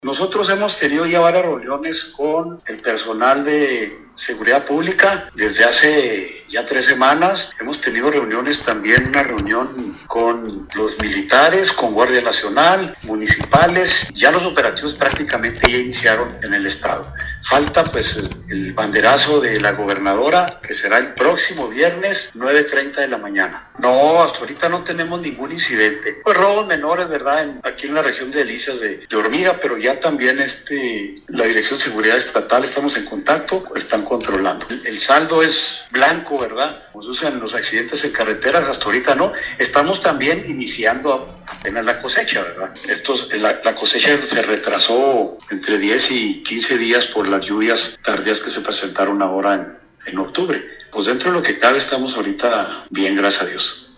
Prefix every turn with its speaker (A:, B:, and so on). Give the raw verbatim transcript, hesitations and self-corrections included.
A: Nosotros hemos tenido ya varias reuniones con el personal de seguridad pública desde hace ya tres semanas. Hemos tenido reuniones también, una reunión con los militares, con Guardia Nacional, municipales. Ya los operativos prácticamente ya iniciaron en el estado. Falta pues el banderazo de la gobernadora, que será el próximo viernes, nueve treinta de la mañana. No, hasta ahorita no tenemos ningún incidente. Pues robos menores, ¿verdad? En, aquí en la región de Delicias de, de Hormiga, pero ya también este, la Dirección de Seguridad Estatal estamos en contacto, están controlando. El, el saldo es blanco, ¿verdad? Como se usan los accidentes en carreteras, hasta ahorita no. Estamos también iniciando apenas la cosecha, ¿verdad? Estos, la, la cosecha se retrasó entre diez y quince días por las lluvias tardías que se presentaron ahora en, en octubre. Pues dentro de lo que cabe estamos ahorita bien, gracias a Dios.